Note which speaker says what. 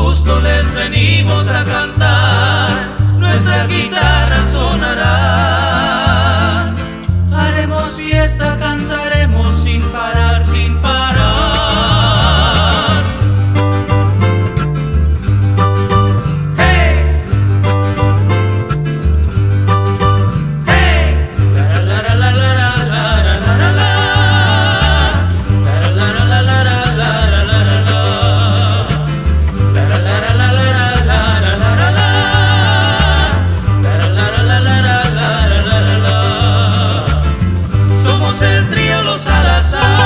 Speaker 1: gusto les venimos a cantar, nuestras guitarras sonarán. Haremos fiesta, cantaremos sin parar, sin parar. ¡Hey! ¡Hey! La la la la la la la la la la la. El trío Los Salazar.